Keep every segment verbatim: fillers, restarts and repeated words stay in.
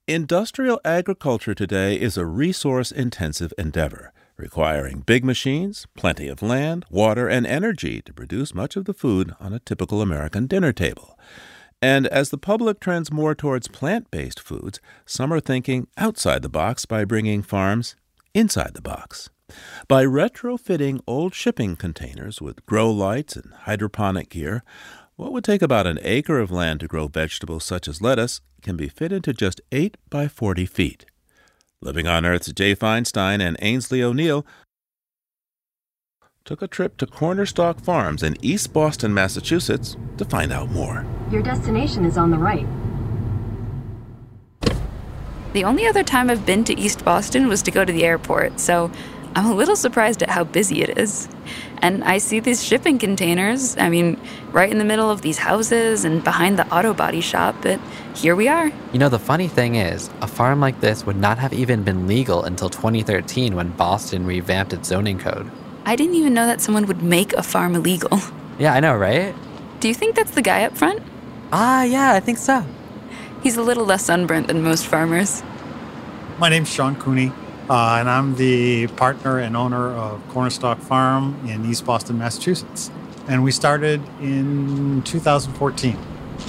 Industrial agriculture today is a resource-intensive endeavor, requiring big machines, plenty of land, water, and energy to produce much of the food on a typical American dinner table. And as the public trends more towards plant-based foods, some are thinking outside the box by bringing farms inside the box. By retrofitting old shipping containers with grow lights and hydroponic gear, what would take about an acre of land to grow vegetables such as lettuce can be fit into just eight by forty feet. Living on Earth's Jay Feinstein and Ainsley O'Neill took a trip to Cornerstock Farms in East Boston, Massachusetts, to find out more. Your destination is on the right. The only other time I've been to East Boston was to go to the airport, so I'm a little surprised at how busy it is. And I see these shipping containers, I mean, right in the middle of these houses and behind the auto body shop, but here we are. You know, the funny thing is, a farm like this would not have even been legal until twenty thirteen when Boston revamped its zoning code. I didn't even know that someone would make a farm illegal. Yeah, I know, right? Do you think that's the guy up front? Ah, yeah, I think so. He's a little less sunburnt than most farmers. My name's Sean Cooney. Uh, and I'm the partner and owner of Cornerstock Farm in East Boston, Massachusetts. And we started in two thousand fourteen.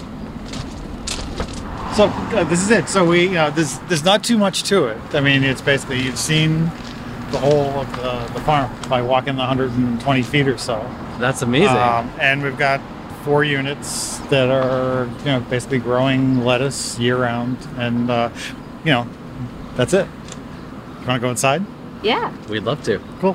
So uh, this is it. So we, uh, there's, there's not too much to it. I mean, it's basically, you've seen the whole of the, the farm by walking the one hundred twenty feet or so. That's amazing. Um, and we've got four units that are, you know, basically growing lettuce year round. And, uh, you know, that's it. You want to go inside? Yeah. We'd love to. Cool.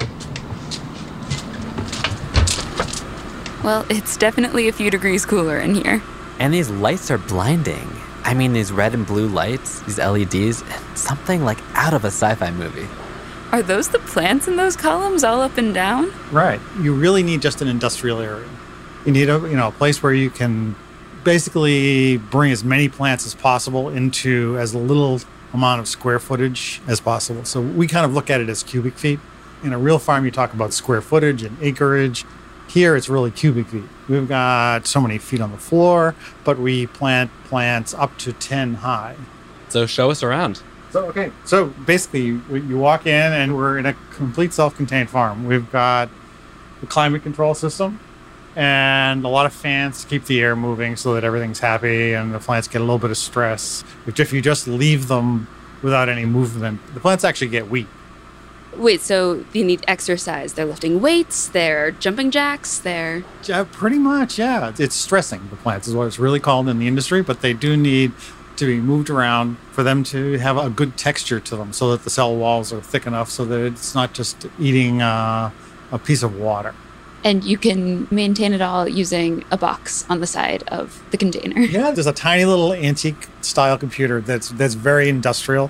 Well, it's definitely a few degrees cooler in here. And these lights are blinding. I mean, these red and blue lights, these L E Ds, something like out of a sci-fi movie. Are those the plants in those columns all up and down? Right. You really need just an industrial area. You need a, you know, a place where you can basically bring as many plants as possible into as little amount of square footage as possible. So we kind of look at it as cubic feet. In a real farm, you talk about square footage and acreage. Here, it's really cubic feet. We've got so many feet on the floor, but we plant plants up to ten high. So show us around. So, okay. So basically, you walk in and we're in a complete self-contained farm. We've got a climate control system and a lot of fans to keep the air moving so that everything's happy and the plants get a little bit of stress. If you just leave them without any movement, the plants actually get weak. Wait, so you need exercise. They're lifting weights, they're jumping jacks, they're... Yeah, pretty much, yeah. It's stressing the plants is what it's really called in the industry, but they do need to be moved around for them to have a good texture to them so that the cell walls are thick enough so that it's not just eating uh, a piece of water. And you can maintain it all using a box on the side of the container. Yeah, there's a tiny little antique-style computer that's that's very industrial,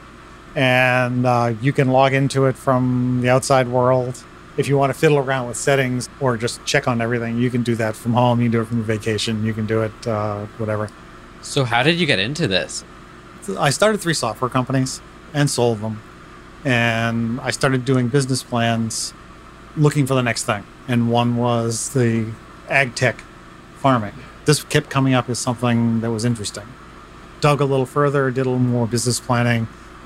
and uh, you can log into it from the outside world. If you want to fiddle around with settings or just check on everything, you can do that from home. You can do it from vacation. You can do it uh, whatever. So how did you get into this? I started three software companies and sold them, and I started doing business plans looking for the next thing. And one was the ag tech farming. This kept coming up as something that was interesting. Dug a little further, did a little more business planning,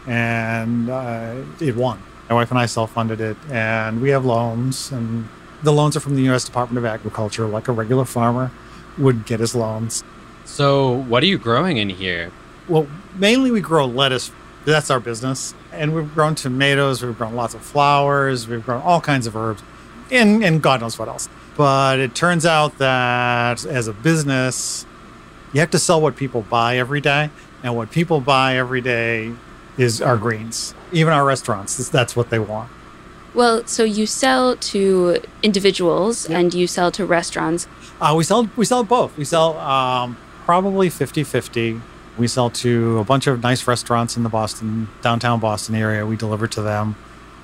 and uh, it won. My wife and I self-funded it, and we have loans, and the loans are from the U S Department of Agriculture, like a regular farmer would get his loans. So what are you growing in here? Well, mainly we grow lettuce. That's our business. And we've grown tomatoes, we've grown lots of flowers, we've grown all kinds of herbs, and, and God knows what else. But it turns out that as a business, you have to sell what people buy every day. And what people buy every day is our greens. Even our restaurants, that's what they want. Well, so you sell to individuals Yep. and you sell to restaurants. Uh, we sell we sell both. We sell um, probably fifty-fifty. We sell to a bunch of nice restaurants in the Boston, downtown Boston area. We deliver to them.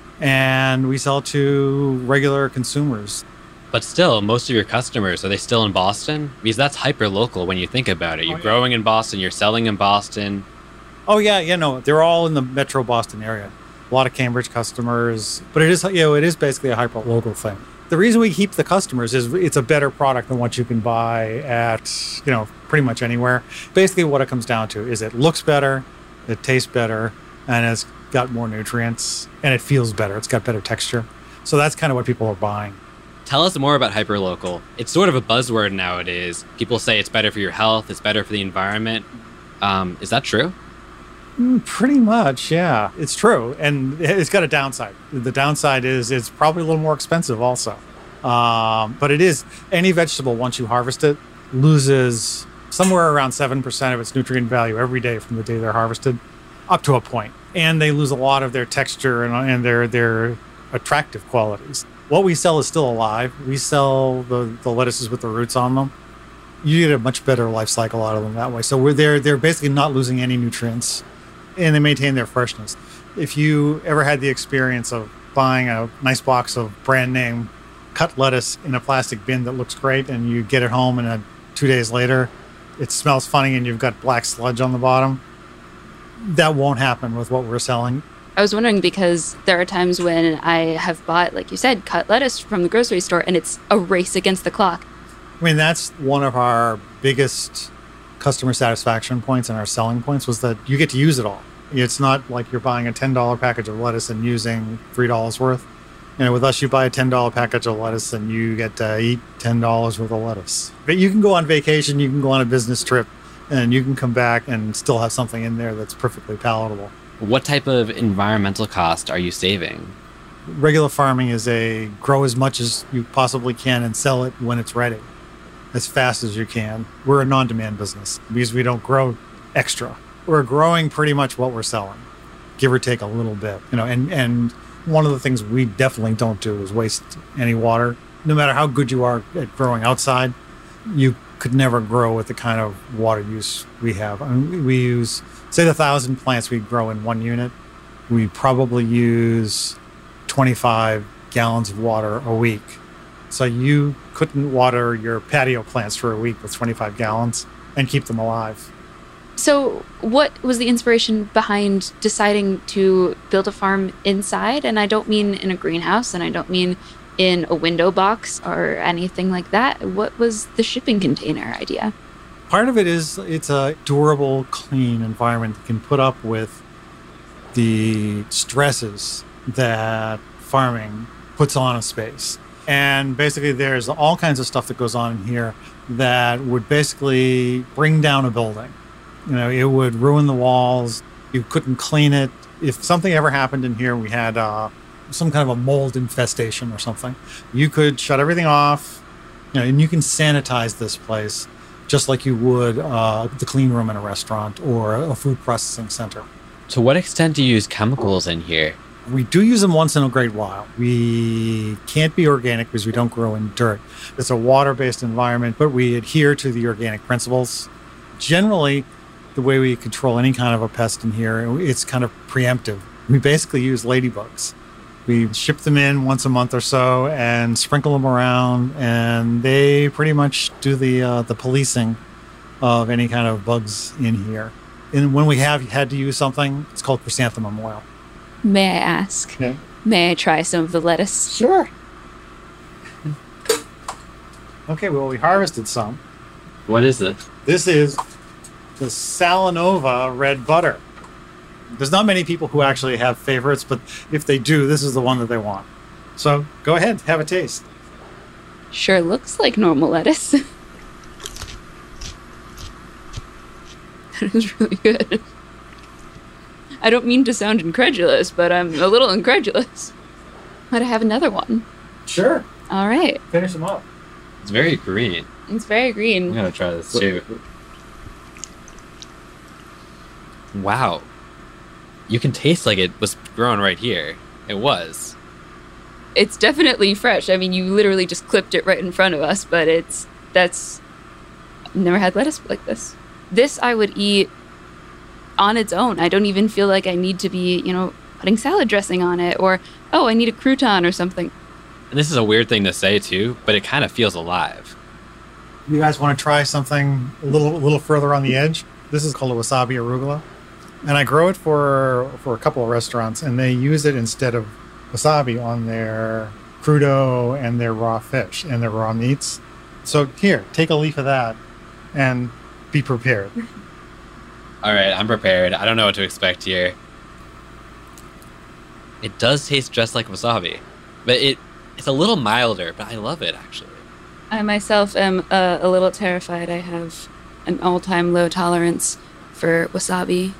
And we sell to regular consumers. But still, most of your customers, are they still in Boston? Because that's hyper-local when you think about it. You're Oh, yeah. growing in Boston, you're selling in Boston. Oh, yeah, yeah, no, they're all in the metro Boston area. A lot of Cambridge customers. But it is, you know, it is basically a hyper-local thing. The reason we keep the customers is it's a better product than what you can buy at, you know, pretty much anywhere. Basically what it comes down to is it looks better, it tastes better, and it's got more nutrients, and it feels better. It's got better texture. So that's kind of what people are buying. Tell us more about hyperlocal. It's sort of a buzzword nowadays. People say it's better for your health, it's better for the environment. Um, is that true? Mm, pretty much, yeah. It's true. And it's got a downside. The downside is it's probably a little more expensive also. Um, but it is, any vegetable, once you harvest it, loses somewhere around seven percent of its nutrient value every day from the day they're harvested, up to a point. And they lose a lot of their texture and, and their, their attractive qualities. What we sell is still alive. We sell the, the lettuces with the roots on them. You get a much better life cycle out of them that way. So we're there, they're basically not losing any nutrients, and they maintain their freshness. If you ever had the experience of buying a nice box of brand name cut lettuce in a plastic bin that looks great, and you get it home and a, two days later it smells funny and you've got black sludge on the bottom, that won't happen with what we're selling. I was wondering because there are times when I have bought, like you said, cut lettuce from the grocery store, and it's a race against the clock. I mean, that's one of our biggest customer satisfaction points and our selling points, was that you get to use it all. It's not like you're buying a ten dollars package of lettuce and using three dollars worth. You know, with us, you buy a ten dollars package of lettuce and you get to eat ten dollars worth of lettuce. But you can go on vacation, you can go on a business trip, and you can come back and still have something in there that's perfectly palatable. What type of environmental cost are you saving? Regular farming is a grow as much as you possibly can and sell it when it's ready, as fast as you can. We're a non-demand business because we don't grow extra. We're growing pretty much what we're selling, give or take a little bit. You know, and, and one of the things we definitely don't do is waste any water. No matter how good you are at growing outside, you could never grow with the kind of water use we have. I mean, we use, say, the thousand plants we grow in one unit. We probably use twenty-five gallons of water a week. So you couldn't water your patio plants for a week with twenty-five gallons and keep them alive. So what was the inspiration behind deciding to build a farm inside? And I don't mean in a greenhouse, and I don't mean in a window box or anything like that. What was the shipping container idea? Part of it is it's a durable, clean environment that can put up with the stresses that farming puts on a space. And basically there's all kinds of stuff that goes on in here that would basically bring down a building. You know, it would ruin the walls. You couldn't clean it. If something ever happened in here, we had uh, some kind of a mold infestation or something, you could shut everything off, you know, and you can sanitize this place just like you would uh, the clean room in a restaurant or a food processing center. To what extent do you use chemicals in here? We do use them once in a great while. We can't be organic because we don't grow in dirt. It's a water-based environment, but we adhere to the organic principles. Generally, the way we control any kind of a pest in here, it's kind of preemptive. We basically use ladybugs. We ship them in once a month or so and sprinkle them around, and they pretty much do the uh, the policing of any kind of bugs in here. And when we have had to use something, it's called chrysanthemum oil. May I ask? Yeah. May I try some of the lettuce? Sure. Okay, well, we harvested some. What is this? This is the Salanova red butter. There's not many people who actually have favorites, but if they do, this is the one that they want. So go ahead, have a taste. Sure looks like normal lettuce. That is really good. I don't mean to sound incredulous, but I'm a little incredulous. Might I have another one? Sure. All right. Finish them up. It's very green. It's very I'm green. gonna try this too. Wow. You can taste like it was grown right here. It was. It's definitely fresh. I mean, you literally just clipped it right in front of us, but it's, that's, I've never had lettuce like this. This I would eat on its own. I don't even feel like I need to be, you know, putting salad dressing on it, or, oh, I need a crouton or something. And this is a weird thing to say too, but it kind of feels alive. You guys want to try something a little, a little further on the edge? This is called a wasabi arugula. And I grow it for for a couple of restaurants, and they use it instead of wasabi on their crudo and their raw fish and their raw meats. So here, take a leaf of that and be prepared. All right, I'm prepared. I don't know what to expect here. It does taste just like wasabi, but it it's a little milder, but I love it, actually. I myself am uh, a little terrified. I have an all-time low tolerance for wasabi.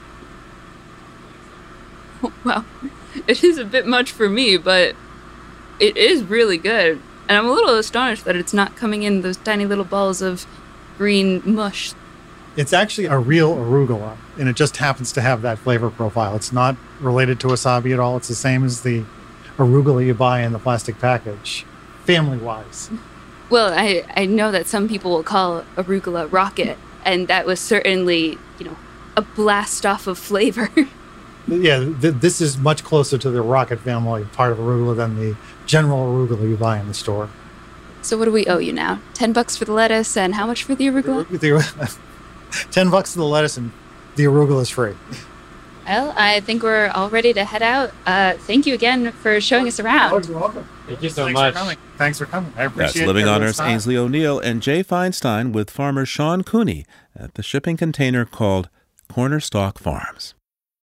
Well, it is a bit much for me, but it is really good. And I'm a little astonished that it's not coming in those tiny little balls of green mush. It's actually a real arugula, and it just happens to have that flavor profile. It's not related to wasabi at all. It's the same as the arugula you buy in the plastic package, family-wise. Well, I, I know that some people will call arugula rocket, and that was certainly, you know, a blast off of flavor. Yeah, th- this is much closer to the rocket family part of arugula than the general arugula you buy in the store. So what do we owe you now? Ten bucks for the lettuce, and how much for the arugula? The, ten bucks for the lettuce, and the arugula is free. Well, I think we're all ready to head out. Uh, thank you again for showing us around. Oh, you're welcome. Thank you so Thanks much. For coming. Thanks for coming. I appreciate That's Living everyone's Honors time. Ainsley O'Neill and Jay Feinstein with farmer Sean Cooney at the shipping container called Cornerstock Farms.